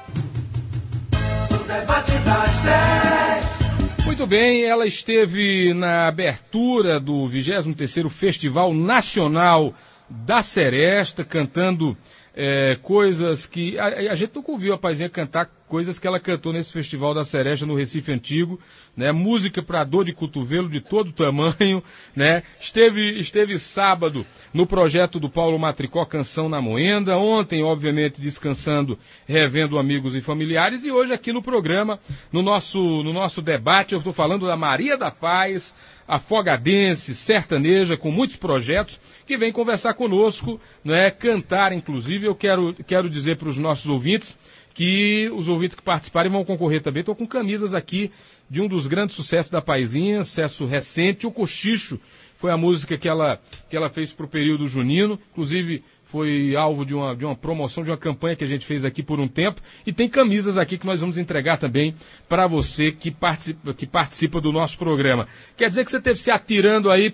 O debate das 10. Muito bem, ela esteve na abertura do 23º Festival Nacional da Seresta, cantando coisas que... A gente nunca ouviu a Paizinha cantar coisas que ela cantou nesse Festival da Seresta no Recife Antigo, né? Música para dor de cotovelo de todo tamanho, né? Esteve sábado no projeto do Paulo Matricó, Canção na Moenda, ontem, obviamente, descansando, revendo amigos e familiares, e hoje aqui no programa, no nosso debate, eu estou falando da Maria da Paz, afogadense, sertaneja, com muitos projetos, que vem conversar conosco, né? Cantar, inclusive. Eu quero dizer para os nossos ouvintes que os ouvintes que participarem vão concorrer também. Estou com camisas aqui de um dos grandes sucessos da Paizinha, sucesso recente, o Cochicho. Foi a música que ela fez para o período junino, inclusive foi alvo de uma promoção, de uma campanha que a gente fez aqui por um tempo, e tem camisas aqui que nós vamos entregar também para você que participa do nosso programa. Quer dizer que você esteve se atirando aí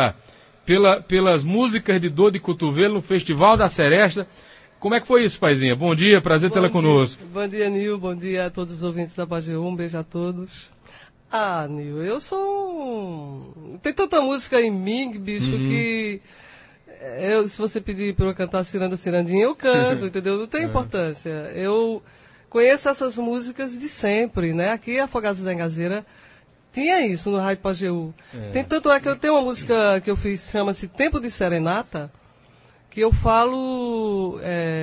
pelas músicas de dor de cotovelo no Festival da Seresta. Como é que foi isso, Paizinha? Bom dia, prazer tê-la conosco. Bom dia, Nil, bom dia a todos os ouvintes da Pajeú, um beijo a todos. Ah, Nil, eu sou tem tanta música em mim, bicho, que se você pedir para eu cantar Ciranda Cirandinha, eu canto, entendeu? Não tem importância. Eu conheço essas músicas de sempre, né? Aqui, Afogados da Engazeira, tinha isso no Rádio Pajeú. Tanto é que eu tenho uma música que eu fiz, chama-se Tempo de Serenata, que eu falo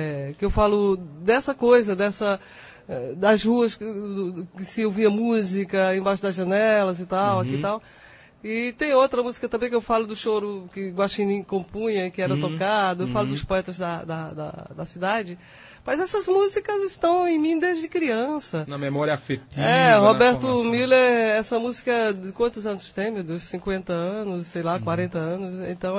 dessa coisa, das ruas que se ouvia música embaixo das janelas e tal, aqui e tal. E tem outra música também que eu falo do choro que Guaxinim compunha, que era tocado, eu falo dos poetas da cidade. Mas essas músicas estão em mim desde criança. Na memória afetiva. Roberto Miller, essa música, de quantos anos tem, meu Deus? 50 anos, sei lá, 40 anos. Então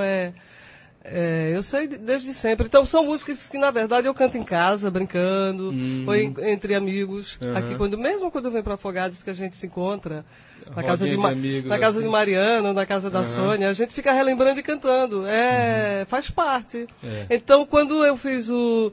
eu sei desde sempre. Então são músicas que, na verdade, eu canto em casa, brincando, ou entre amigos. Aqui, mesmo quando eu venho para Afogados, que a gente se encontra, na casa de Mariana, na casa da Sônia, a gente fica relembrando e cantando. Faz parte. Então, quando eu fiz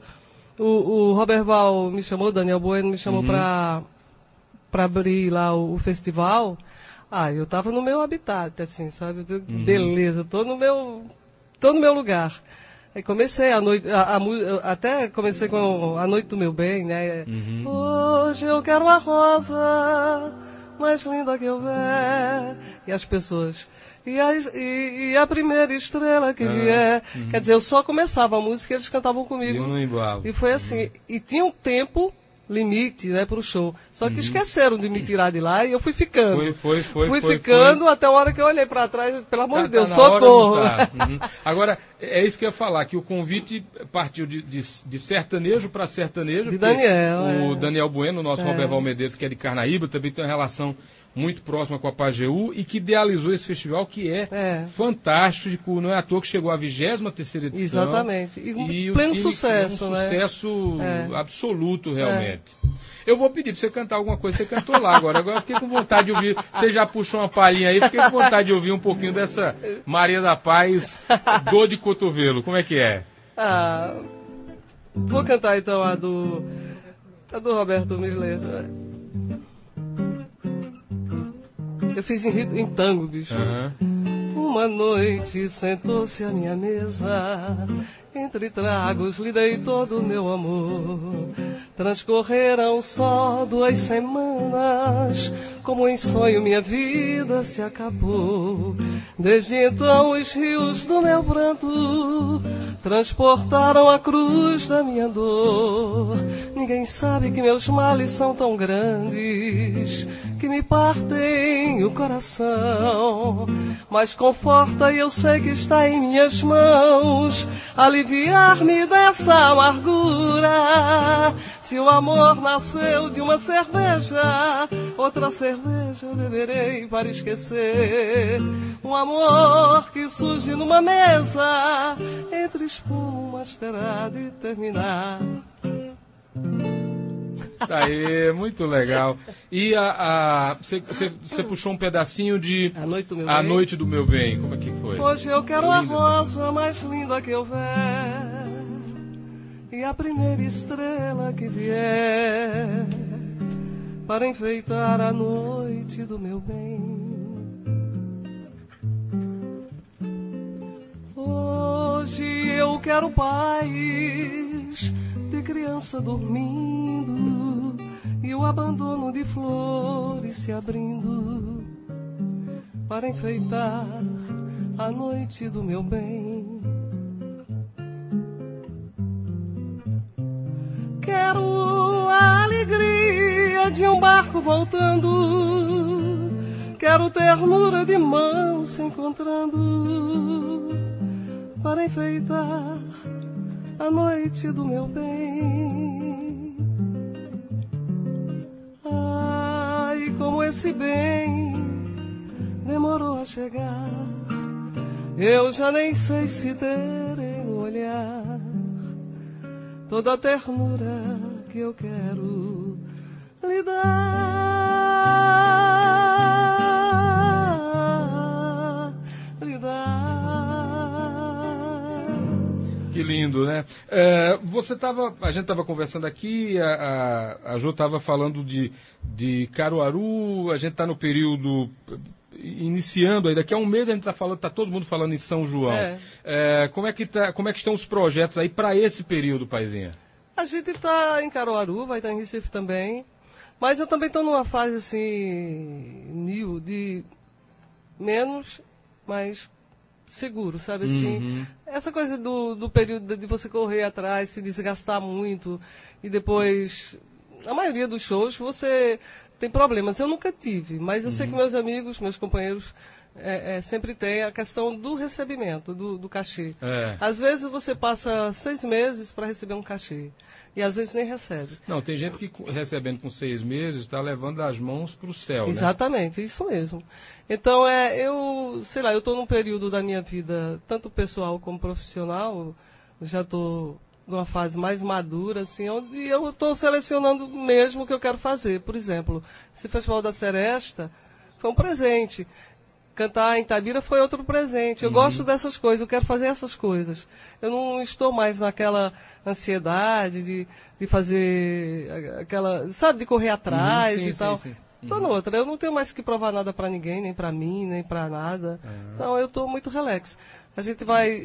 o Robert Val me chamou, Daniel Bueno me chamou para abrir lá o festival, eu tava no meu habitat, assim, sabe? Beleza, tô no meu lugar. Aí comecei a noite, até comecei com A Noite do Meu Bem, né? Hoje eu quero a rosa mais linda que houver. E as pessoas. E a primeira estrela que vier. Quer dizer, eu só começava a música e eles cantavam comigo. E foi assim. E tinha um tempo limite, né, pro show. Só que esqueceram de me tirar de lá e eu fui ficando. Fui ficando até a hora que eu olhei para trás, pelo amor de Deus, socorro. Agora, é isso que eu ia falar, que o convite partiu de sertanejo para sertanejo. De Daniel. O Daniel Bueno, nosso Robert Val Medeiros, que é de Carnaíba, também tem uma relação muito próxima com a Pajeú e que idealizou esse festival, que é fantástico, não é à toa que chegou à 23ª edição. Exatamente. E pleno sucesso, né? Sucesso absoluto, realmente. Eu vou pedir para você cantar alguma coisa, você cantou lá agora eu fiquei com vontade de ouvir, você já puxou uma palhinha aí, fiquei com vontade de ouvir um pouquinho dessa Maria da Paz, Dor de Cotovelo, como é que é? Vou cantar então a do Roberto Miller. Eu fiz em tango, bicho. Uma noite sentou-se à minha mesa, entre tragos lhe dei todo o meu amor. Transcorreram só 2 semanas, como em sonho minha vida se acabou. Desde então os rios do meu pranto transportaram a cruz da minha dor. Ninguém sabe que meus males são tão grandes que me partem o coração. Mas conforta e eu sei que está em minhas mãos aliviar-me dessa amargura. Se o amor nasceu de uma cerveja, outra cerveja beberei para esquecer. Um amor que surge numa mesa, entre espumas terá de terminar. Tá aí, muito legal. E você puxou um pedacinho de A Noite do Meu Bem. Como é que foi? Hoje eu quero a rosa mais linda que houver, e a primeira estrela que vier. para enfeitar a noite do meu bem. Hoje eu quero paz de criança dormindo e o abandono de flores se abrindo para enfeitar a noite do meu bem. Quero a alegria de um barco voltando, quero ternura de mãos se encontrando para enfeitar a noite do meu bem. Ai, como esse bem demorou a chegar, eu já nem sei se terei no olhar toda a ternura que eu quero lhe dar, lhe dar. Que lindo, né? A gente estava conversando aqui, a Jo estava falando de Caruaru, a gente está no período iniciando aí, daqui a um mês a gente está todo mundo falando em São João. Como é que estão os projetos aí para esse período, Paizinha? A gente está em Caruaru, vai estar em Recife também, mas eu também estou numa fase assim, de menos, mas seguro, sabe assim? Essa coisa do período de você correr atrás, se desgastar muito, e depois, a maioria dos shows, você tem problemas. Eu nunca tive, mas eu sei que meus amigos, meus companheiros, sempre tem a questão do recebimento, do cachê. Às vezes você passa 6 meses para receber um cachê, e às vezes nem recebe. Não, tem gente que recebendo com 6 meses está levando as mãos para o céu, Exatamente, né? Isso mesmo. Então, eu estou num período da minha vida, tanto pessoal como profissional, já estou numa fase mais madura, assim, onde eu estou selecionando mesmo o que eu quero fazer. Por exemplo, esse Festival da Seresta foi um presente. Cantar em Itabira foi outro presente. Eu gosto dessas coisas, eu quero fazer essas coisas. Eu não estou mais naquela ansiedade de fazer aquela, sabe, de correr atrás e tal. Estou noutra, eu não tenho mais que provar nada para ninguém, nem para mim, nem para nada. Então eu estou muito relax. A gente vai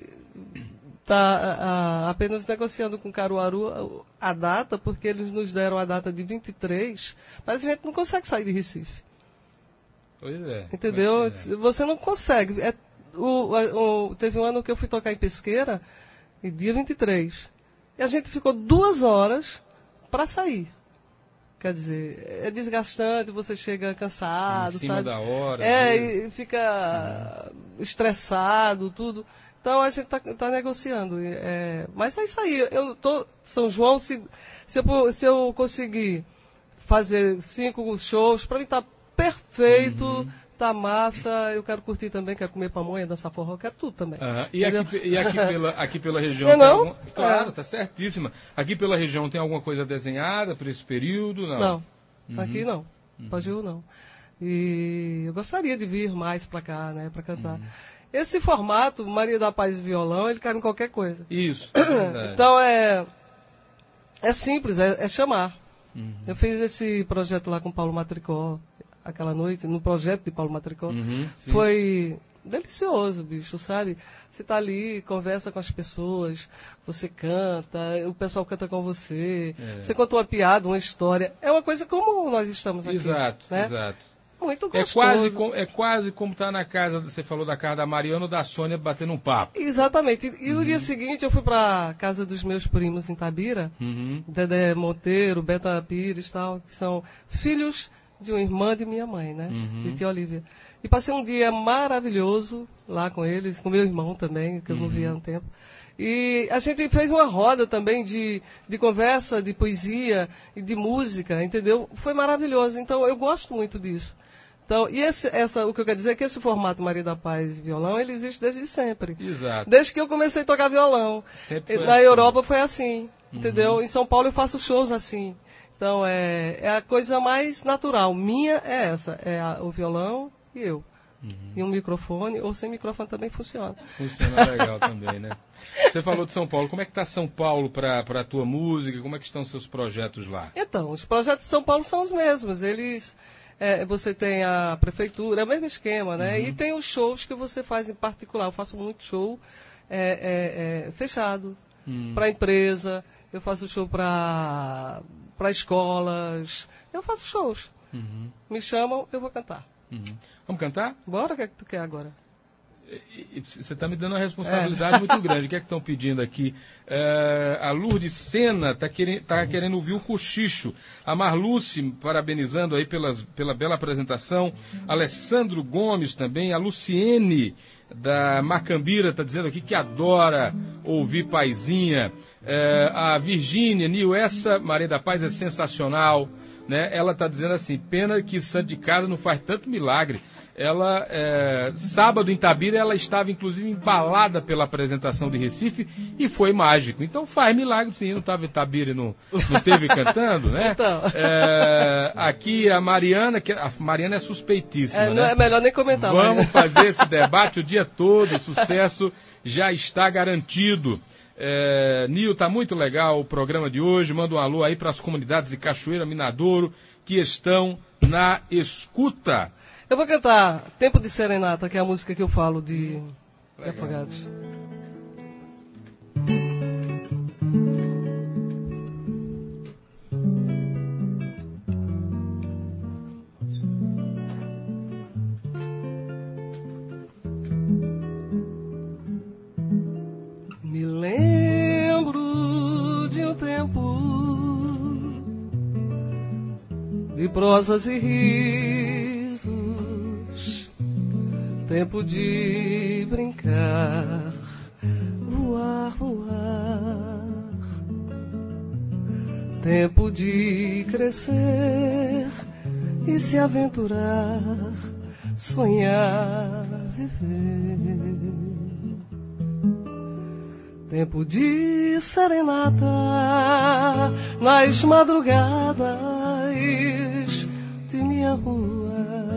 estar apenas negociando com Caruaru a data, porque eles nos deram a data de 23, mas a gente não consegue sair de Recife. Pois é. Entendeu? Você não consegue. Teve um ano que eu fui tocar em Pesqueira, e dia 23. E a gente ficou 2 horas para sair. Quer dizer, é desgastante, você chega cansado, em cima sabe? Da hora. E fica estressado, tudo. Então a gente tá negociando. Mas é isso aí. São João, se eu conseguir fazer 5 shows, para mim tá perfeito, tá massa, eu quero curtir também, quero comer pamonha, dançar forró, quero tudo também. E aqui pela região Claro, tá certíssima. Aqui pela região tem alguma coisa desenhada para esse período? Não, aqui não, Pajeú não. E eu gostaria de vir mais para cá, né, para cantar. Esse formato, Maria da Paz e Violão, ele cabe em qualquer coisa. Isso. Então é simples, é chamar. Eu fiz esse projeto lá com Paulo Matricó, aquela noite, no projeto de Paulo Matricó. Foi delicioso, bicho, sabe? Você tá ali, conversa com as pessoas, você canta, o pessoal canta com você, você conta uma piada, uma história. É uma coisa como nós estamos aqui. Exato, né? exato. Muito gostoso. É quase como estar na casa, você falou da casa da Mariana ou da Sônia batendo um papo. Exatamente. E no dia seguinte eu fui para casa dos meus primos em Itabira, Dedé Monteiro, Beta Pires, tal, que são filhos de uma irmã de minha mãe, né? De tia Olívia. E passei um dia maravilhoso lá com eles, com meu irmão também, que eu não via há um tempo. E a gente fez uma roda também de conversa, de poesia e de música, entendeu? Foi maravilhoso. Então eu gosto muito disso. Então, e o que eu quero dizer é que esse formato Maria da Paz e Violão, ele existe desde sempre. Exato. Desde que eu comecei a tocar violão. Na Europa foi assim, entendeu? Em São Paulo eu faço shows assim. Então, é a coisa mais natural. Minha é essa, o violão e eu. e um microfone, ou sem microfone também funciona. Funciona legal também, né? Você falou de São Paulo. Como é que está São Paulo para a tua música? Como é que estão os seus projetos lá? Então, os projetos de São Paulo são os mesmos. Eles, você tem a prefeitura, é o mesmo esquema, né? E tem os shows que você faz em particular. Eu faço muito show fechado para empresa. Eu faço show para escolas. Eu faço shows. Me chamam, eu vou cantar. Vamos cantar? Bora, o que é que tu quer agora? Você está me dando uma responsabilidade muito grande. O que é que estão pedindo aqui? A Lourdes Sena está querendo ouvir o Cochicho. A Marluce, parabenizando aí pela bela apresentação. Alessandro Gomes também. A Luciene, da Macambira, está dizendo aqui que adora ouvir Paizinha. A Virgínia, Nil, essa Maria da Paz é sensacional. Né? Ela está dizendo assim, pena que santo de casa não faz tanto milagre. Ela, sábado em Itabira, ela estava inclusive embalada pela apresentação de Recife e foi mágico. Então faz milagre sim, não estava em Itabira e não teve cantando, né? Então. Aqui a Mariana, a Mariana é suspeitíssima, não né? é melhor nem comentar. Vamos fazer esse debate o dia todo, o sucesso já está garantido. Nil, tá muito legal o programa de hoje. Manda um alô aí para as comunidades de Cachoeira, Minadouro, que estão na escuta. Eu vou cantar Tempo de Serenata, que é a música que eu falo de Afogados. Me lembro de um tempo de prosas e risos, tempo de brincar, voar, voar, tempo de crescer e se aventurar, sonhar, viver. Tempo de serenata nas madrugadas de minha rua,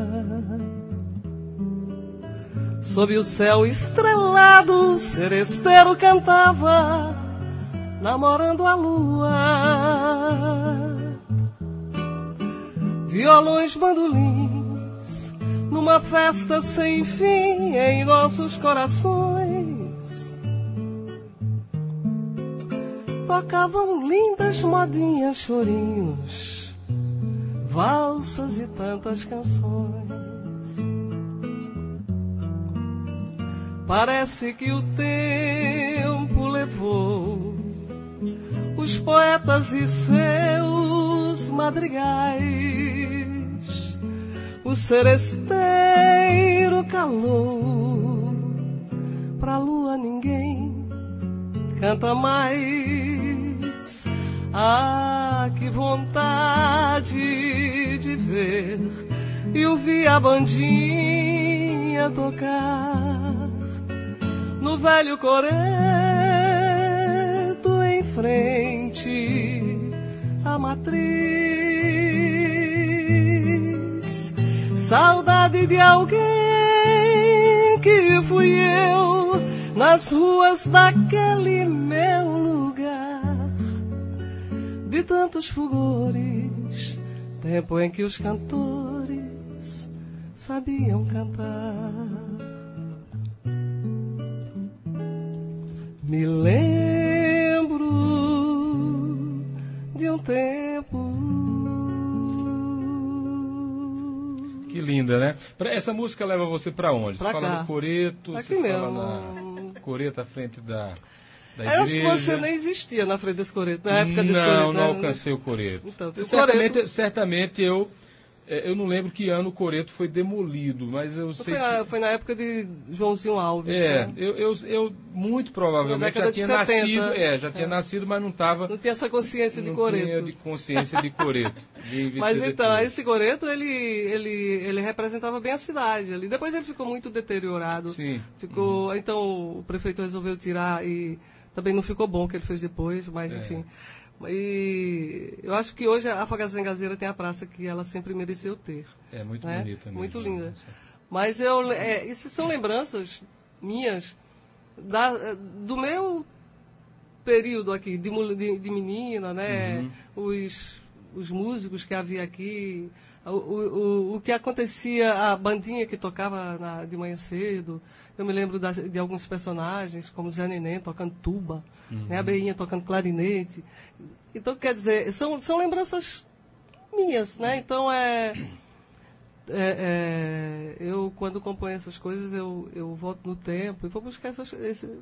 sob o céu estrelado, seresteiro cantava, namorando a lua. Violões, bandolins, numa festa sem fim em nossos corações, tocavam lindas modinhas, chorinhos, valsas e tantas canções. Parece que o tempo levou os poetas e seus madrigais, o seresteiro calou, pra lua ninguém canta mais. Ah, que vontade de ver e ouvir a bandinha tocar no velho coreto em frente à matriz. Saudade de alguém que fui eu nas ruas daquele meu lugar, de tantos fulgores, tempo em que os cantores sabiam cantar. Me lembro de um tempo. Que linda, né? Essa música leva você pra onde? Pra você fala cá. no coreto, Aqui você mesmo. fala na coreto à frente da igreja. Eu acho que você nem existia na frente desse coreto, na época desse coreto. Não, né? não alcancei o coreto. Então, o Certamente eu não lembro que ano o coreto foi demolido, mas eu sei que... Foi na época de Joãozinho Alves. Né? Eu muito provavelmente já tinha 70, nascido, tinha nascido, mas não estava... Não tinha essa consciência de coreto. Não tinha de consciência de coreto. Mas então, esse coreto, ele representava bem a cidade ali. Depois ele ficou muito deteriorado. Sim. Ficou, então o prefeito resolveu tirar e também não ficou bom o que ele fez depois, mas enfim... E eu acho que hoje a Afogados em Gazeira tem a praça que ela sempre mereceu ter. É muito né? bonita mesmo. Muito linda. Mas isso são lembranças minhas do meu período aqui, de menina, né? Os músicos que havia aqui, o que acontecia, a bandinha que tocava de manhã cedo. Eu me lembro de alguns personagens, como Zé Neném tocando tuba, né? A Beinha tocando clarinete. Então, quer dizer, são lembranças minhas, né? Então, eu, quando componho essas coisas, eu volto no tempo e vou buscar essas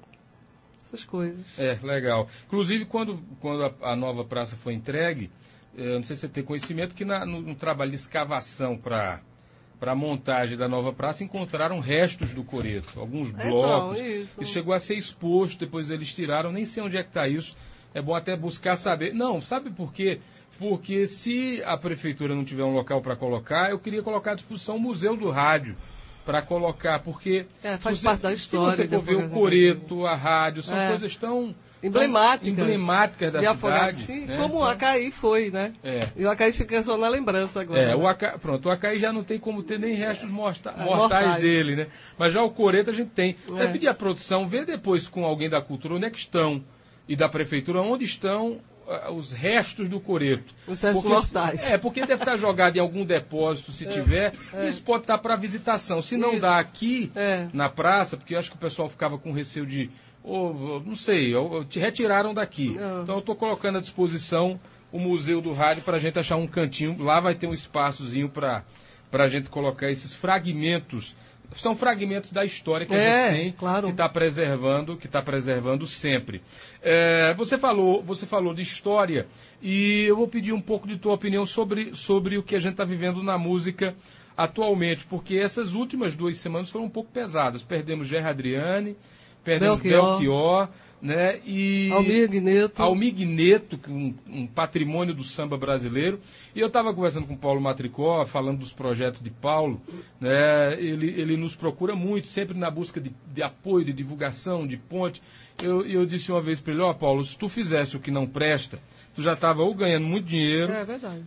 coisas. Legal. Inclusive, quando a nova praça foi entregue, não sei se você tem conhecimento, que no trabalho de escavação para a montagem da nova praça, encontraram restos do coreto, alguns blocos. Isso chegou a ser exposto, depois eles tiraram, nem sei onde é que está isso. É bom até buscar saber. Não, sabe por quê? Porque se a prefeitura não tiver um local para colocar, eu queria colocar à disposição o Museu do Rádio para colocar, porque faz parte da história. Se você for ver o coreto, a rádio, são coisas tão emblemáticas da cidade. Né? Como o Acaí foi, né? E o Acaí fica só na lembrança agora. O Acaí já não tem como ter nem restos mortais dele, né? Mas já o coreto a gente tem. Eu pedi à produção, ver depois com alguém da cultura onde é que estão, e da prefeitura, onde estão os restos do coreto. Os restos mortais. Porque deve estar jogado em algum depósito, se tiver. Isso pode estar para visitação. Se não dá aqui, na praça, porque eu acho que o pessoal ficava com receio de... não sei, te retiraram daqui. Então eu estou colocando à disposição o Museu do Rádio para a gente achar um cantinho. Lá vai ter um espaçozinho para a gente colocar esses fragmentos. São fragmentos da história que a gente tem, claro, que está preservando sempre. Você falou de história, e eu vou pedir um pouco de tua opinião sobre o que a gente está vivendo na música atualmente, porque essas últimas 2 semanas foram um pouco pesadas. Perdemos Gerra Adriane, perdemos Belchior, né? E Almir Guineto, um patrimônio do samba brasileiro. E eu estava conversando com o Paulo Matricó, falando dos projetos de Paulo, né? Ele nos procura muito, sempre na busca de apoio, de divulgação, de ponte. Eu disse uma vez para ele: Paulo, se tu fizesse o que não presta, tu já estava ganhando muito dinheiro. É verdade.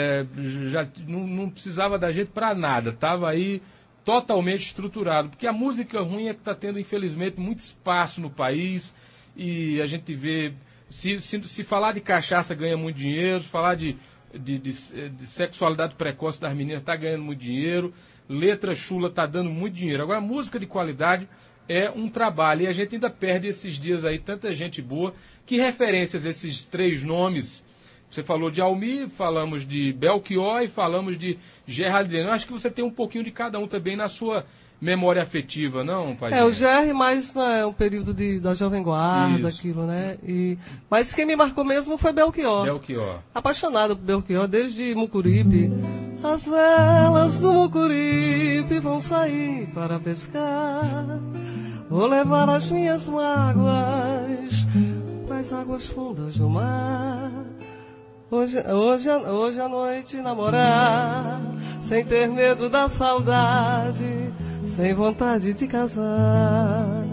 Já não precisava da gente para nada, estava aí totalmente estruturado, porque a música ruim é que está tendo, infelizmente, muito espaço no país. E a gente vê, se falar de cachaça ganha muito dinheiro, se falar de sexualidade precoce das meninas está ganhando muito dinheiro, letra chula está dando muito dinheiro. Agora, música de qualidade é um trabalho, e a gente ainda perde esses dias aí tanta gente boa. Que referências esses 3 nomes? Você falou de Almir, falamos de Belchior e falamos de Gerra Adriane. Eu acho que você tem um pouquinho de cada um também na sua memória afetiva, não, pai? O Gerra mais um período da Jovem Guarda, aquilo, né? Mas quem me marcou mesmo foi Belchior. Apaixonado por Belchior, desde Mucuripe. As velas do Mucuripe vão sair para pescar. Vou levar as minhas mágoas para as águas fundas do mar. Hoje à noite namorar, sem ter medo da saudade, sem vontade de casar.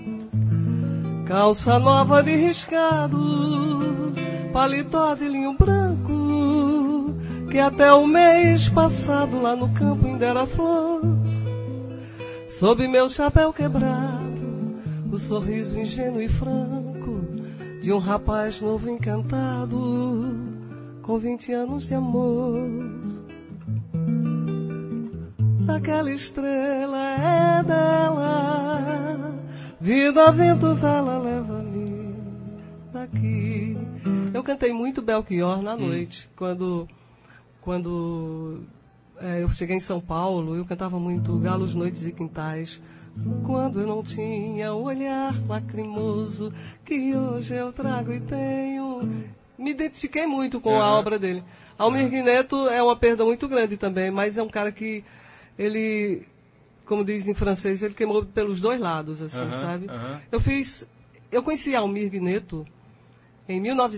Calça nova de riscado, paletó de linho branco, que até o mês passado lá no campo ainda era flor. Sob meu chapéu quebrado, o sorriso ingênuo e franco de um rapaz novo encantado, com 20 anos de amor. Aquela estrela é dela, vida, vento, vela, leva-me daqui. Eu cantei muito Belchior na noite, quando eu cheguei em São Paulo. Eu cantava muito Galos, Noites e Quintais. Quando eu não tinha o olhar lacrimoso que hoje eu trago e tenho. Me identifiquei muito com a obra dele. Almir Guineto é uma perda muito grande também, mas é um cara que ele, como diz em francês, ele queimou pelos 2 lados, assim, sabe? Eu conheci Almir Guineto em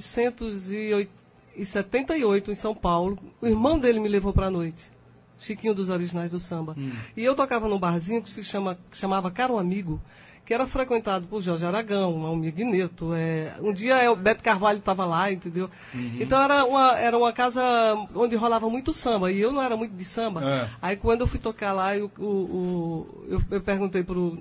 1978, em São Paulo. O irmão dele me levou para a noite, Chiquinho dos Originais do Samba. E eu tocava num barzinho que chamava Caro Amigo, que era frequentado por Jorge Aragão, Almir Guineto. Um dia o Beto Carvalho estava lá, entendeu? Então era uma casa onde rolava muito samba, e eu não era muito de samba. Aí quando eu fui tocar lá, eu perguntei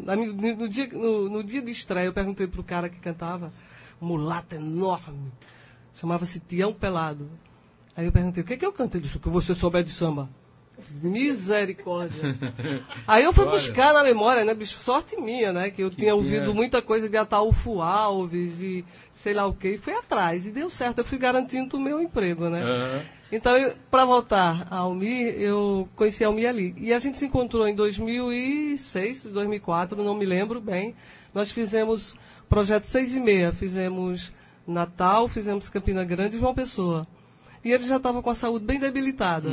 no dia de estreia, eu perguntei pro cara que cantava, um mulato enorme, chamava-se Tião Pelado. Aí eu perguntei, o que é que eu canto? Ele disse, o que você souber de samba. Misericórdia. Aí eu fui buscar na memória, né, bicho, sorte minha, né, que eu tinha ouvido muita coisa de Ataúfo Alves e sei lá o que, e fui atrás, e deu certo, eu fui garantindo o meu emprego, né. Então, para voltar a Almir, eu conheci a Almir ali, e a gente se encontrou em 2006, 2004, não me lembro bem, nós fizemos projeto 6 e meia, fizemos Natal, fizemos Campina Grande e João Pessoa, e ele já estava com a saúde bem debilitada.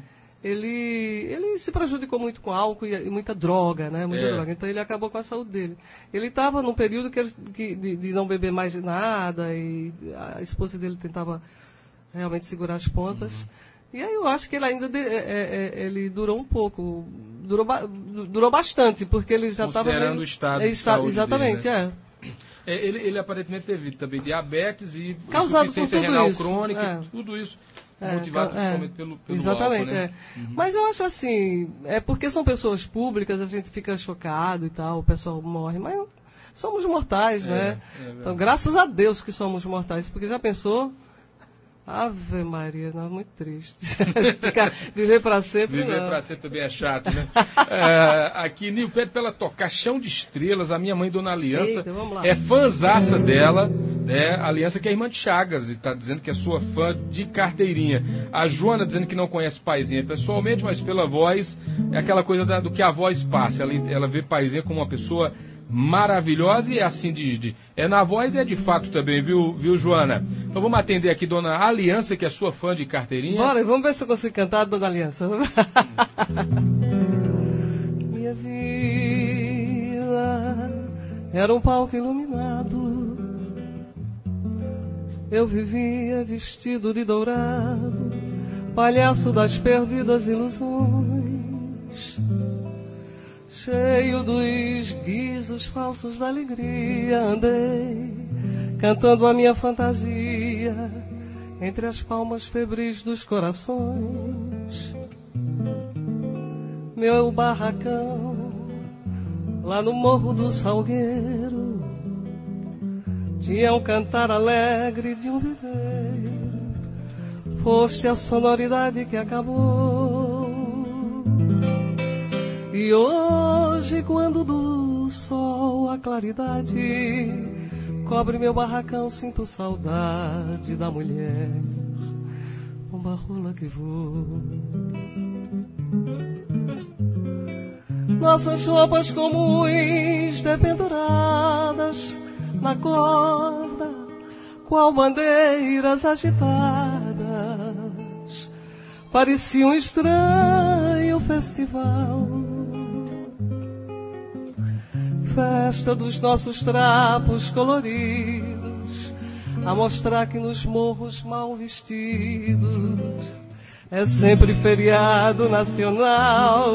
Ele se prejudicou muito com álcool e muita droga, né? Muita droga. Então ele acabou com a saúde dele. Ele estava num período de não beber mais nada e a esposa dele tentava realmente segurar as pontas. E aí eu acho que ele ainda ele durou um pouco, durou bastante, porque ele já estava... Considerando o estado de saúde exatamente, dele, né? Ele aparentemente teve também diabetes e insuficiência renal crônica, tudo isso. Motivado principalmente pelo exatamente, álcool, né? Mas eu acho assim, porque são pessoas públicas, a gente fica chocado e tal, o pessoal morre, mas somos mortais, né? Então, graças a Deus que somos mortais, porque já pensou? Ave Maria, não, muito triste. Viver para sempre, Viver para sempre também é chato, né? Aqui, Nil, pede para ela tocar Chão de Estrelas. A minha mãe, Dona Aliança, é fãzaça dela, né? A Aliança que é irmã de Chagas, e está dizendo que é sua fã de carteirinha. A Joana dizendo que não conhece Paizinha pessoalmente, mas pela voz, é aquela coisa do que a voz passa. Ela vê Paizinha como uma pessoa maravilhosa e é assim na voz e é de fato também, viu, Joana? Então vamos atender aqui Dona Aliança, que é sua fã de carteirinha. Bora, vamos ver se eu consigo cantar, Dona Aliança. Minha vida era um palco iluminado, eu vivia vestido de dourado, palhaço das perdidas ilusões, cheio dos guizos falsos da alegria, andei cantando a minha fantasia entre as palmas febris dos corações. Meu barracão lá no Morro do Salgueiro tinha um cantar alegre de um viveiro, foste a sonoridade que acabou. E hoje, quando do sol a claridade cobre meu barracão, sinto saudade da mulher, pomba rola que voa. Nossas roupas comuns dependuradas na corda, qual bandeiras agitadas, parecia um estranho festival. Festa dos nossos trapos coloridos, a mostrar que nos morros mal vestidos é sempre feriado nacional.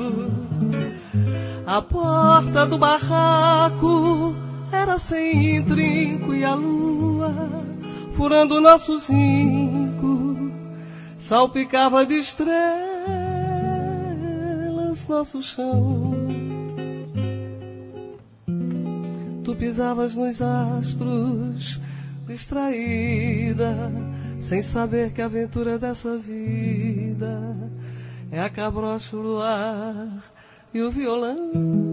A porta do barraco era sem trinco e a lua, furando nosso zinco, salpicava de estrelas nosso chão. Tu pisavas nos astros, distraída, sem saber que a aventura dessa vida é a cabrocha, o luar e o violão.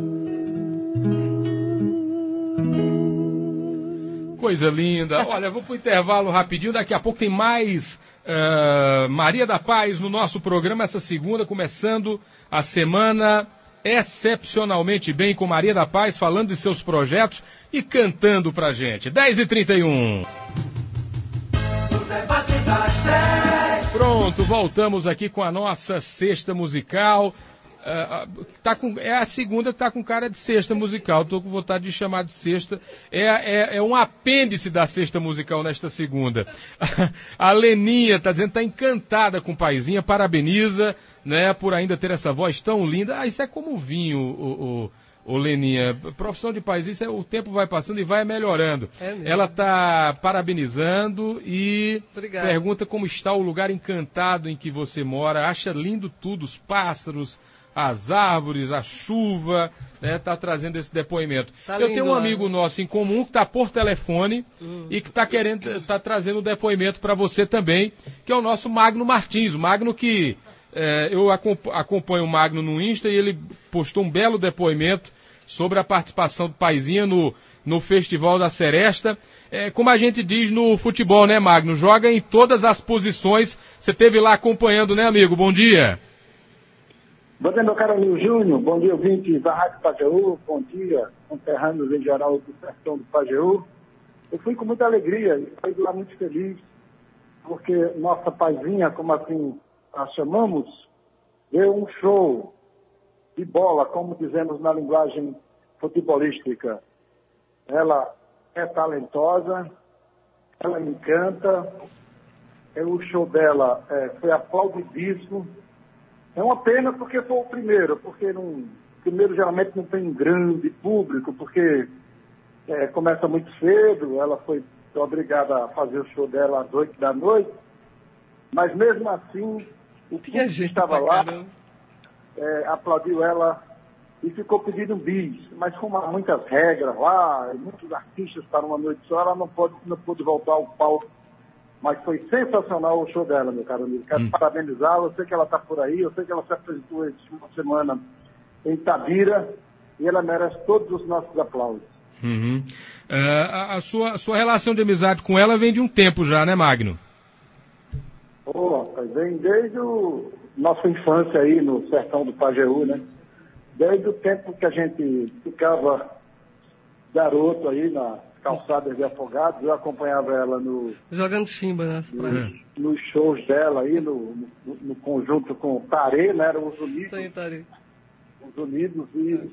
Coisa linda. Olha, vou pro intervalo rapidinho, daqui a pouco tem mais Maria da Paz no nosso programa, essa segunda, começando a semana excepcionalmente bem com Maria da Paz, falando de seus projetos e cantando pra gente. 10h31. O debate das 10. Pronto, voltamos aqui com a nossa cesta musical. É a segunda que tá com cara de cesta musical. Tô com vontade de chamar de cesta. É um apêndice da cesta musical nesta segunda. A Leninha tá dizendo que tá encantada com o Paizinha, parabeniza, né, por ainda ter essa voz tão linda. Isso é como vinho, ô Leninha. Profissão de paisista, o tempo vai passando e vai melhorando. Ela está parabenizando e Obrigada. Pergunta como está o lugar encantado em que você mora. Acha lindo tudo, os pássaros, as árvores, a chuva, né? Tá trazendo esse depoimento. Tá Eu lindo tenho um lá, amigo né? nosso em comum que está por telefone e que está trazendo o depoimento para você também, que é o nosso Magno Martins. O Magno que eu acompanho o Magno no Insta e ele postou um belo depoimento sobre a participação do Paizinha no Festival da Seresta. Como a gente diz no futebol, né, Magno? Joga em todas as posições. Você esteve lá acompanhando, né, amigo? Bom dia. Bom dia, meu caro Nil Júnior. Bom dia, ouvintes da Rádio Pajeú. Bom dia, conterrâneos em geral do sertão do Pajeú. Eu fui com muita alegria e saí de lá muito feliz, porque nossa Paizinha, como assim a chamamos, deu um show de bola, como dizemos na linguagem futebolística. Ela é talentosa, ela me encanta, o show dela foi aplaudidíssimo. É uma pena porque foi o primeiro, porque primeiro geralmente não tem um grande público, porque começa muito cedo, ela foi obrigada a fazer o show dela às 8 da noite, mas mesmo assim, o público que estava lá aplaudiu ela e ficou pedindo um bis, mas como há muitas regras lá, muitos artistas para uma noite só, ela não pôde voltar ao palco. Mas foi sensacional o show dela, meu caro amigo. Quero parabenizá-la, eu sei que ela está por aí, eu sei que ela se apresentou esse final de semana em Itabira, e ela merece todos os nossos aplausos. Uhum. A sua relação de amizade com ela vem de um tempo já, né, Magno? Rapaz, vem desde nossa infância aí no sertão do Pajeú, né? Desde o tempo que a gente ficava garoto aí nas calçadas de Afogados, eu acompanhava ela jogando chimba nessa praia. Nos shows dela aí, no conjunto com o Tarê, né? Eram os Unidos. Sim, Tarê. Os Unidos, e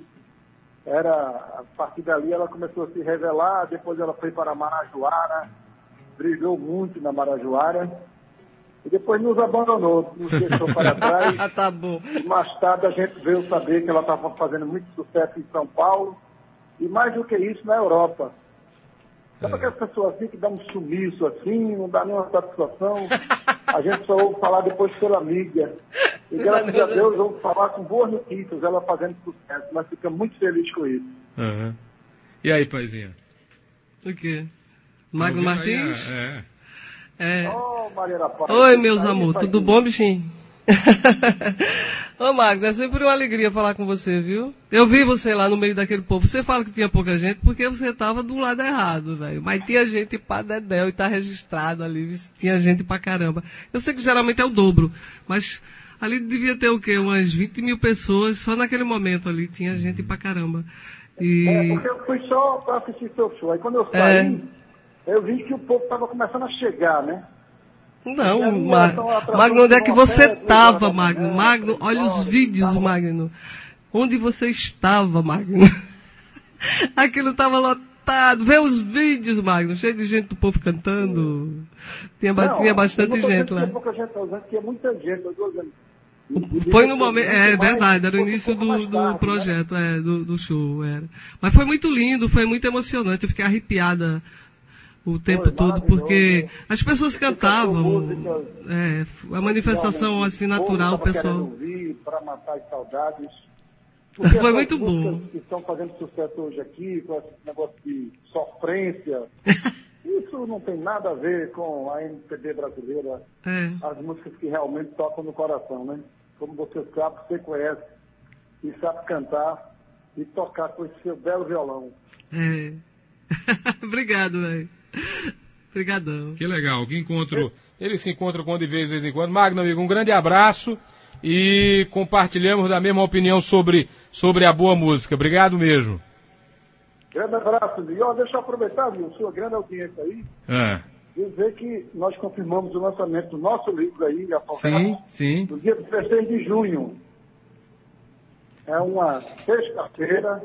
a partir dali ela começou a se revelar, depois ela foi para Marajoara, brilhou muito na Marajoara, e depois nos abandonou, nos deixou para trás. Tá bom. E mais tarde a gente veio saber que ela estava fazendo muito sucesso em São Paulo, e mais do que isso na Europa. Sabe aquelas pessoas assim que dão um sumiço assim, não dá nenhuma satisfação? A gente só ouve falar depois pela mídia. E graças a Deus ouve falar com boas notícias, ela fazendo sucesso. Nós ficamos muito felizes com isso. Uhum. E aí, Paizinha? O quê? Magno Martins? Maria da Paz. Oi, meus amores, tudo bom, bichinho? Ô Magno, é sempre uma alegria falar com você, viu? Eu vi você lá no meio daquele povo. Você fala que tinha pouca gente porque você estava do lado errado, velho. Mas tinha gente pra dedéu e tá registrado ali. Tinha gente pra caramba. Eu sei que geralmente é o dobro, mas ali devia ter o quê? Umas 20 mil pessoas. Só naquele momento ali tinha gente pra caramba. Porque eu fui só pra assistir seu show. Aí quando eu saí, eu vi que o povo estava começando a chegar, né? Não, Magno, onde é que você estava, Magno? Magno, olha os vídeos, Magno. Onde você estava, Magno? Aquilo estava lotado. Vê os vídeos, Magno, cheio de gente do povo cantando. Tinha bastante gente lá. Pouca gente, tinha muita gente. Foi no momento, verdade, era o início do projeto, do show, era. Mas foi muito lindo, foi muito emocionante, eu fiquei arrepiada o tempo todo, porque as pessoas cantavam, a manifestação assim natural, o pessoal. Para matar as saudades. Foi muito bom. Que estão fazendo sucesso hoje aqui, com esse negócio de sofrência, isso não tem nada a ver com a MPB brasileira, as músicas que realmente tocam no coração, né? Como você sabe, você conhece e sabe cantar e tocar com esse seu belo violão. Obrigado, velho. Obrigadão. Que legal, que encontro. Ele se encontra quando de vez em quando. Magno, amigo, um grande abraço e compartilhamos da mesma opinião sobre a boa música. Obrigado mesmo. Grande abraço, e deixa eu aproveitar, viu, sua grande audiência aí, dizer que nós confirmamos o lançamento do nosso livro aí, sim. no dia 16 de junho. É uma sexta-feira.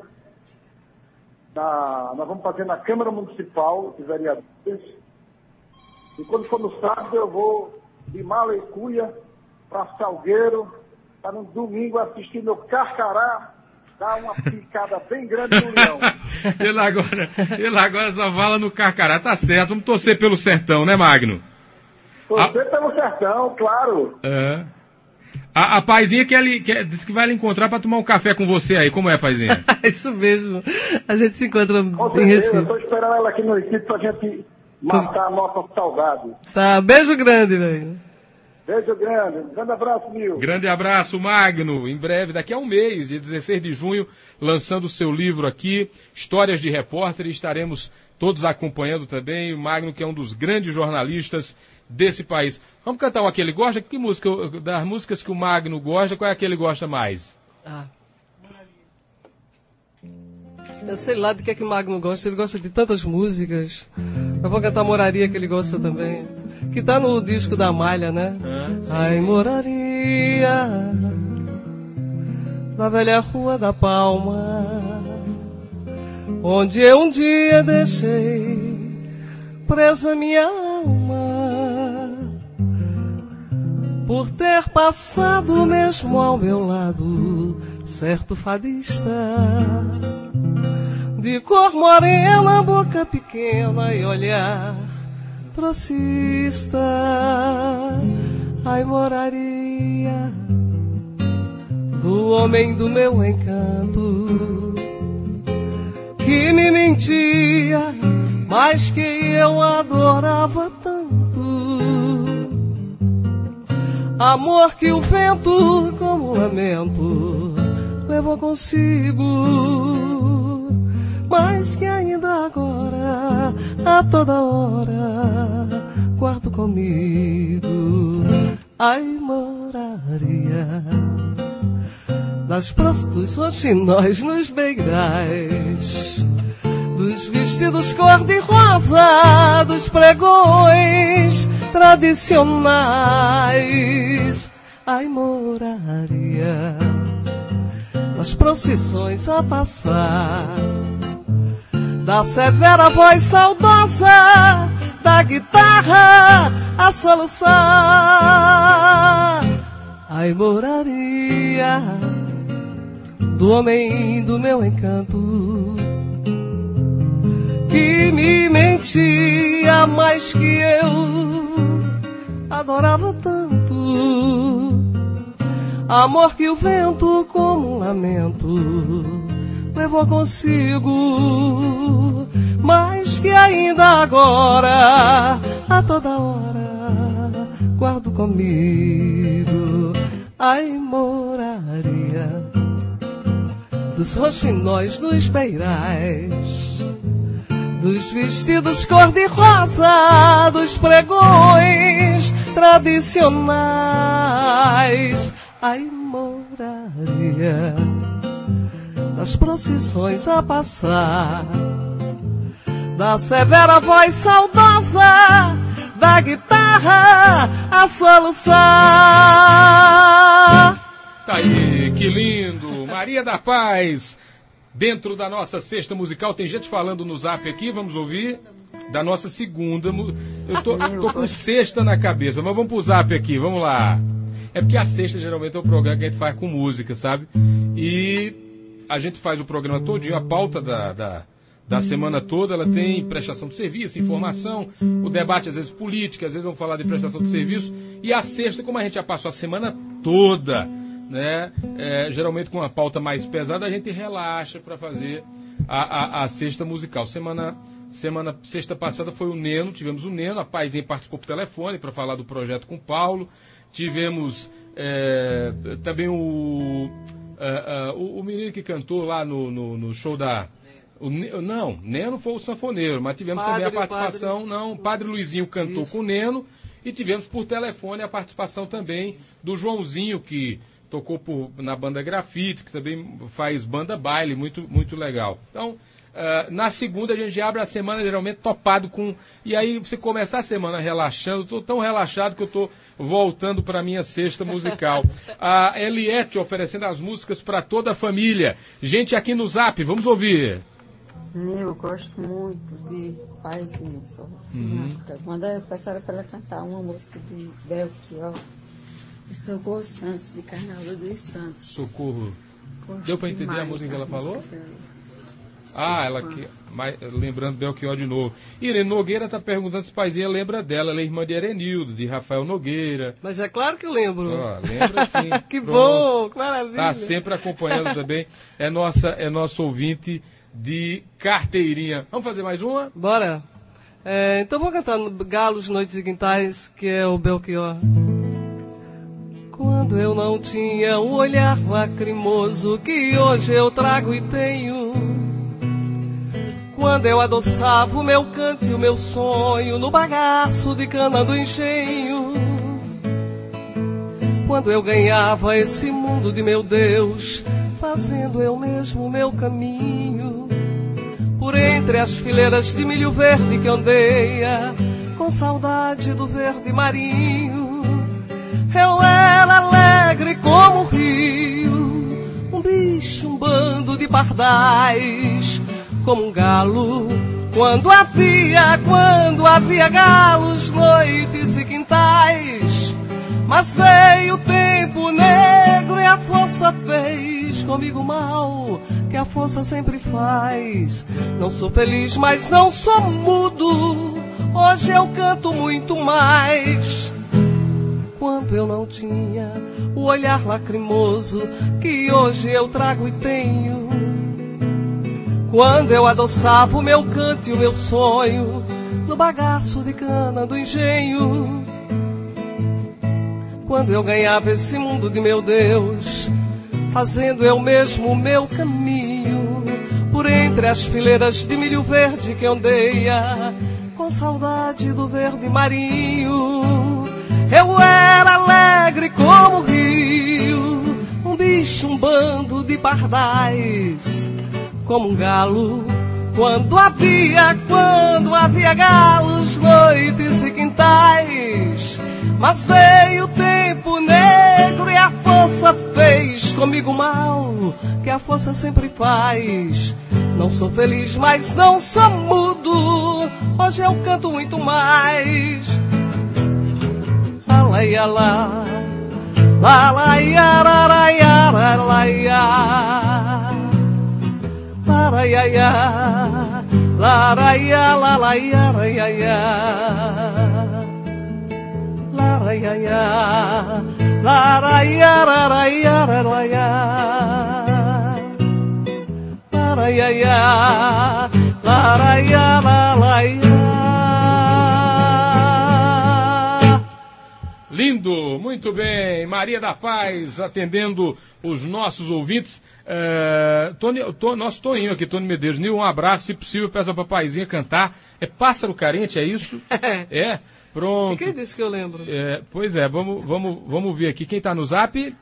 Nós vamos fazer na Câmara Municipal de Vereadores. E quando for no sábado, eu vou de Mala e Cuia para Salgueiro, para no domingo assistir meu Carcará dar uma picada bem grande no leão. ele agora só fala no Carcará. Tá certo, vamos torcer pelo sertão, né, Magno? Torcer pelo sertão, claro. É. A Paizinha disse que vai lhe encontrar para tomar um café com você aí. Como é, Paizinha? Isso mesmo. A gente se encontra Com em certeza, Recife. eu estou esperando ela aqui no Recife pra gente matar a nossa saudade. Tá, beijo grande, velho. Beijo grande. Um grande abraço, Nil. Grande abraço, Magno. Em breve, daqui a um mês, dia 16 de junho, lançando o seu livro aqui, Histórias de Repórter, e estaremos todos acompanhando também o Magno, que é um dos grandes jornalistas desse país. Vamos cantar um aqui, ele gosta? Que música, das músicas que o Magno gosta, qual é a que ele gosta mais? Eu sei lá de que é que o Magno gosta, ele gosta de tantas músicas. Eu vou cantar Moraria, que ele gosta também. Que tá no disco da Malha, né? Ai, moraria na velha Rua da Palma, onde eu um dia deixei presa minha alma, por ter passado mesmo ao meu lado certo fadista, de cor morena, boca pequena e olhar trocista. Ai, moraria do homem do meu encanto, que me mentia, mas que eu adorava tanto. Amor que o vento, como lamento, levou consigo, mas que ainda agora, a toda hora, guardo comigo. Ai, moraria das prostituições chinóis nos beirais, dos vestidos cor-de-rosa, dos pregões tradicionais. Ai, moraria das procissões a passar, da severa voz saudosa, da guitarra a soluçar. Ai, moraria do homem do meu encanto, que me mentia, mas que eu adorava tanto. Amor que o vento, como um lamento, levou consigo, mas que ainda agora, a toda hora, guardo comigo. Ai, moraria dos roxinóis nos beirais, dos vestidos cor-de-rosa, dos pregões tradicionais. Ai, moraria das procissões a passar, da severa voz saudosa, da guitarra a soluçar. Tá aí, que lindo! Maria da Paz, dentro da nossa cesta musical. Tem gente falando no zap aqui, vamos ouvir. Da nossa segunda. Eu tô com sexta na cabeça, mas vamos pro zap aqui, vamos lá. É porque a sexta geralmente é o programa que a gente faz com música, sabe? E a gente faz o programa todinho, a pauta da semana toda, ela tem prestação de serviço, informação, o debate às vezes política, às vezes vamos falar de prestação de serviço, e a sexta, como a gente já passou a semana toda, né, geralmente com uma pauta mais pesada, a gente relaxa para fazer a sexta musical. Sexta passada foi o Neno, tivemos o Neno, a Paizinha participou por telefone para falar do projeto com o Paulo, tivemos também o menino que cantou lá no show da... Não, Neno foi o sanfoneiro, mas tivemos também a participação... Não, o Padre Luizinho cantou com o Neno, e tivemos por telefone a participação também do Joãozinho, que tocou na banda Grafite, que também faz banda baile, muito, muito legal. Então, na segunda a gente abre a semana geralmente topado com... E aí você começar a semana relaxando, estou tão relaxado que eu estou voltando para a minha sexta musical. A Eliette oferecendo as músicas para toda a família. Gente aqui no Zap, vamos ouvir. Eu gosto muito de Paizinha. Manda a pessoa para ela cantar uma música de Belchior e Socorro Santos, de Carnaval dos Santos. Socorro. Deu para entender a música que ela falou? Lembrando Belchior de novo. Irene Nogueira está perguntando se Paizinha lembra dela. Ela é irmã de Erenildo, de Rafael Nogueira. Mas é claro que eu lembro. Lembra sim. Que bom, que maravilha. Está sempre acompanhando também. É nosso ouvinte de carteirinha. Vamos fazer mais uma? Bora. Então vou cantar Galos, Noites e Quintais, que é o Belchior. Quando eu não tinha um olhar lacrimoso que hoje eu trago e tenho. Quando eu adoçava o meu canto e o meu sonho no bagaço de cana do engenho. Quando eu ganhava esse mundo de meu Deus, fazendo eu mesmo o meu caminho. Por entre as fileiras de milho verde que ondeia, com saudade do verde marinho. Eu era alegre como o rio, um bicho, um bando de pardais, como um galo, quando havia galos, noites e quintais. Mas veio o tempo negro e a força fez comigo mal, que a força sempre faz. Não sou feliz, mas não sou mudo, hoje eu canto muito mais. Quando eu não tinha o olhar lacrimoso que hoje eu trago e tenho. Quando eu adoçava o meu canto e o meu sonho no bagaço de cana do engenho. Quando eu ganhava esse mundo de meu Deus, fazendo eu mesmo o meu caminho. Por entre as fileiras de milho verde que ondeia, com saudade do verde marinho. Eu era alegre como o rio, um bicho, um bando de pardais, como um galo, quando havia galos, noites e quintais. Mas veio o tempo negro e a força fez comigo mal, que a força sempre faz. Não sou feliz, mas não sou mudo, hoje eu canto muito mais. La la la la la ya la la ya la la ya la la ya ya la la ya la la ya la ya ya la la ya ya la la ya la la ya la la ya la la ya ya la la ya la la ya. Lindo, muito bem. Maria da Paz atendendo os nossos ouvintes. Nosso Toninho aqui, Tony Medeiros. Nil, um abraço, se possível, peça pra Paizinha cantar. É Pássaro Carente, é isso? É? Pronto. Quem disse que eu lembro? Pois é, vamos ver aqui. Quem tá no zap?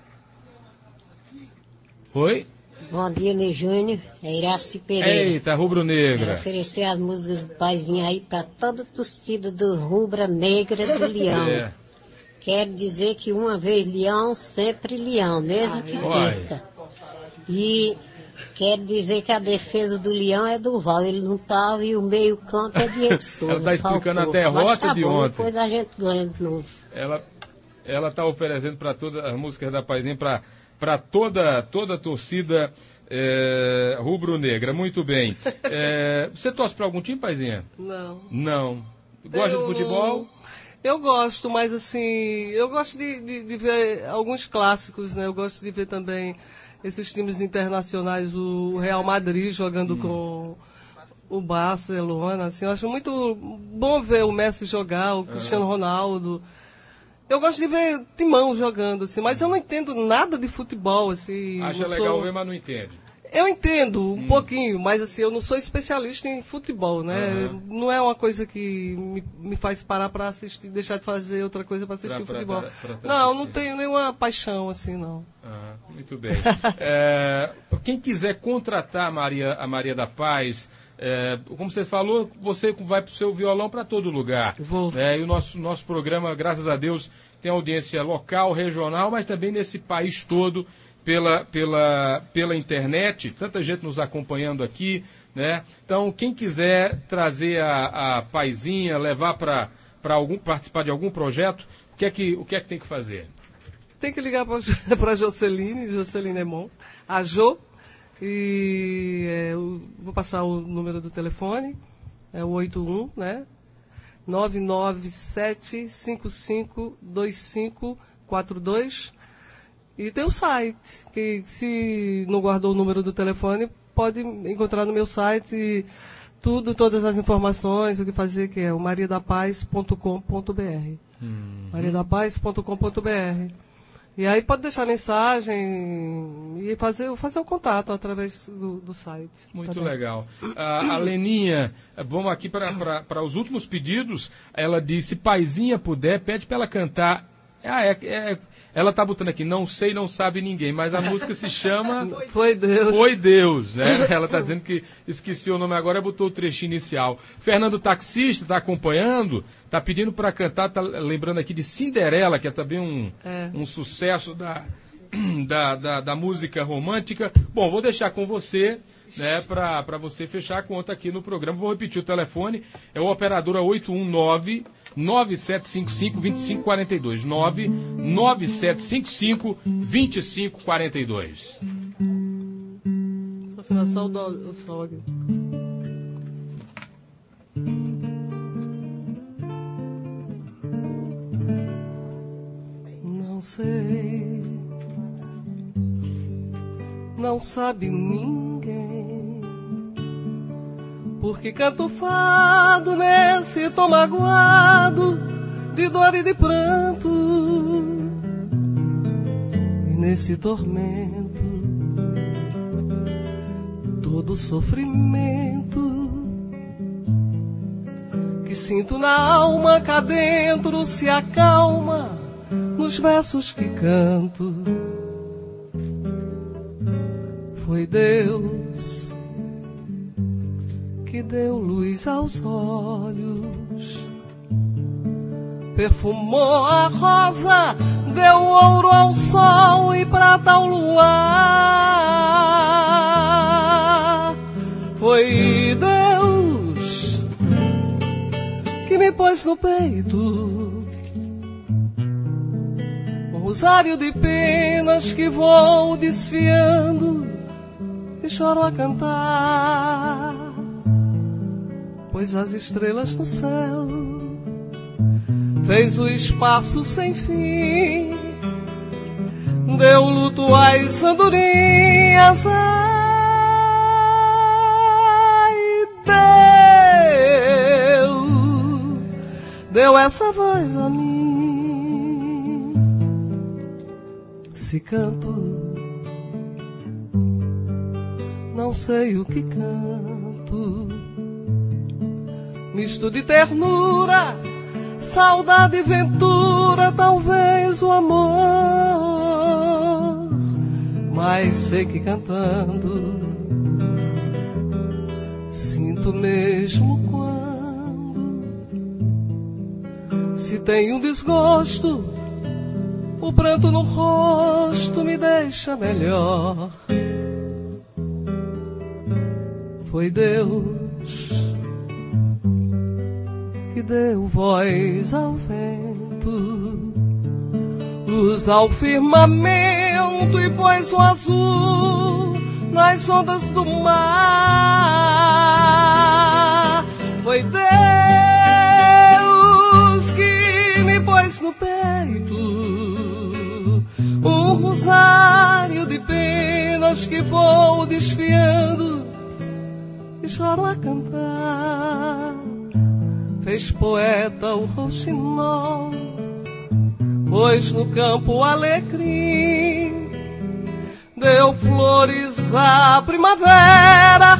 Oi? Bom dia, Ney Júnior. É Iraci Pereira. Eita, Rubro Negra. Quero oferecer as músicas do Paizinho aí pra toda a torcida do Rubra Negra do Leão. Quero dizer que uma vez Leão, sempre Leão, mesmo que perca. E quero dizer que a defesa do Leão é do Val, ele não estava, e o meio campo é de Edson. Ela está explicando a derrota de ontem. Depois a gente ganha de novo. Ela está oferecendo para todas as músicas da Paizinha, para toda a torcida rubro-negra. Muito bem. Você torce para algum time, Paizinha? Não. Gosta de futebol? Eu gosto, mas assim, eu gosto de ver alguns clássicos, né? Eu gosto de ver também esses times internacionais, o Real Madrid jogando com o Barcelona, assim, eu acho muito bom ver o Messi jogar, o Cristiano Ronaldo. Eu gosto de ver Timão jogando, assim, mas eu não entendo nada de futebol, assim. Acha legal ver, mas não entende. Eu entendo um pouquinho, mas assim, eu não sou especialista em futebol, né? Não é uma coisa que me faz parar para assistir, deixar de fazer outra coisa para assistir futebol. Não tenho nenhuma paixão assim, não. Muito bem. Quem quiser contratar a Maria da Paz, como você falou, você vai para o seu violão para todo lugar. E o nosso programa, graças a Deus, tem audiência local, regional, mas também nesse país todo, pela internet, tanta gente nos acompanhando aqui, né? Então, quem quiser trazer a Paizinha, levar para participar de algum projeto, o que é que tem que fazer? tem que ligar para a Joceline Emon, a Jo, e vou passar o número do telefone, é o 81, né? 997-552542. E tem o site, que se não guardou o número do telefone, pode encontrar no meu site todas as informações, o que fazer, que é o mariadapaz.com.br. mariadapaz.com.br. E aí pode deixar mensagem e fazer o contato através do site. Muito legal. A Leninha, vamos aqui para os últimos pedidos. Ela disse, paizinha puder, pede para ela cantar. Ela tá botando aqui, não sei, não sabe ninguém, mas a música se chama Foi Deus. Foi Deus, né? Ela tá dizendo que esqueci o nome agora, botou o trechinho inicial. Fernando Taxista tá acompanhando, tá pedindo para cantar, tá lembrando aqui de Cinderela, que é também um sucesso da música romântica. Bom, vou deixar com você, né, para você fechar a conta aqui no programa. Vou repetir o telefone, é o operadora 819-9755-2542. 99755-2542. Só afinar só o sol aqui. Não sei, não sabe ninguém, porque canto fado nesse tom magoado de dor e de pranto, e nesse tormento todo sofrimento que sinto na alma cá dentro se acalma nos versos que canto. Foi Deus que deu luz aos olhos, perfumou a rosa, deu ouro ao sol e prata ao luar. Foi Deus que me pôs no peito um rosário de penas que vou desfiando e choro a cantar, pois as estrelas no céu fez o espaço sem fim, deu luto às andorinhas, deu essa voz a mim. Se canto, não sei o que canto, misto de ternura, saudade e ventura, talvez o amor, mas sei que cantando sinto mesmo quando se tem um desgosto, o pranto no rosto me deixa melhor. Foi Deus que deu voz ao vento, luz ao firmamento e pôs o azul nas ondas do mar. Foi Deus que me pôs no peito um rosário de penas que vou desfiando e choro a cantar. Fez poeta o rouxinol, pôs no campo o alecrim, deu flores à primavera,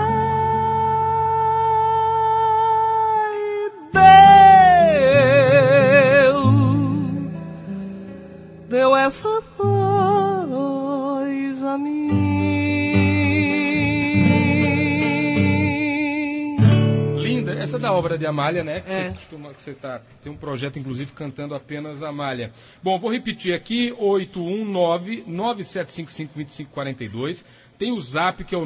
deu essa voz a mim. Essa é da obra de Amália, né? Que você tem um projeto, inclusive, cantando apenas Amália. Bom, vou repetir aqui, 819-9755-2542. Tem o Zap, que é o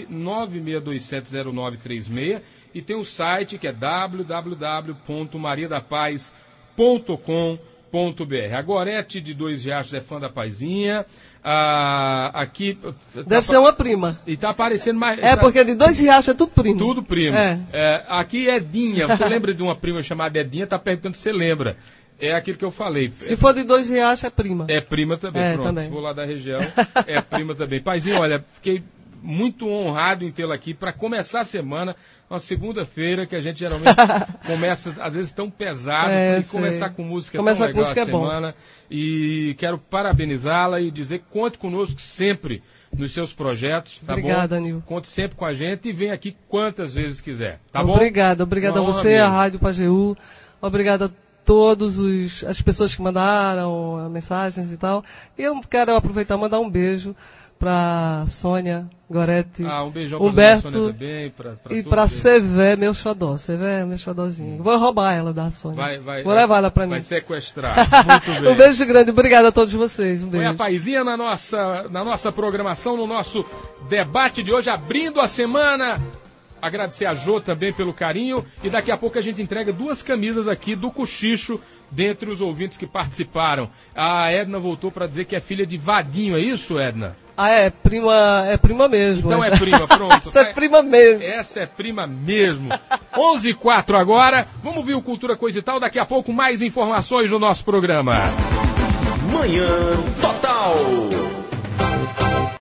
996270936. E tem o site, que é www.mariadapaz.com.br. A Gorete de Dois Riachos é fã da Paizinha. Aqui... Deve ser uma prima. E tá aparecendo mais... Porque de Dois Riachos é tudo primo. Tudo primo. Aqui é Edinha. Você lembra de uma prima chamada Edinha? Tá perguntando se você lembra. É aquilo que eu falei. Se for de Dois Riachos, é prima. É prima também, pronto. Também. Se for lá da região, é prima também. Paizinho, olha, fiquei muito honrado em tê-la aqui para começar a semana, uma segunda-feira, que a gente geralmente começa, às vezes, tão pesado, e começar com música tão legal a semana. E quero parabenizá-la e dizer que conte conosco sempre nos seus projetos, tá Obrigada, bom? Nil. Conte sempre com a gente e vem aqui quantas vezes quiser, tá bom? Obrigada a você, mesmo. A Rádio Pajeú. Obrigada a todas as pessoas que mandaram mensagens e tal. E eu quero aproveitar e mandar um beijo para Sônia, Gorete, um beijão Humberto pra Sônia também, e para Sevé, meu xodó. Sevé, meu xodózinho. Vou roubar ela da Sônia. Vou levar ela para mim. Vai sequestrar. Muito bem. Um beijo grande. Obrigado a todos vocês. Um beijo. Foi a Paizinha na nossa programação, no nosso debate de hoje, abrindo a semana. Agradecer a Jô também pelo carinho. E daqui a pouco a gente entrega 2 camisas aqui do Cochicho, dentre os ouvintes que participaram. A Edna voltou para dizer que é filha de Vadinho, é isso, Edna? É prima mesmo. Então é prima, pronto. Essa é prima mesmo. Essa é prima mesmo. 11h04 agora. Vamos ouvir o Cultura Coisa e Tal. Daqui a pouco mais informações no nosso programa. Manhã Total.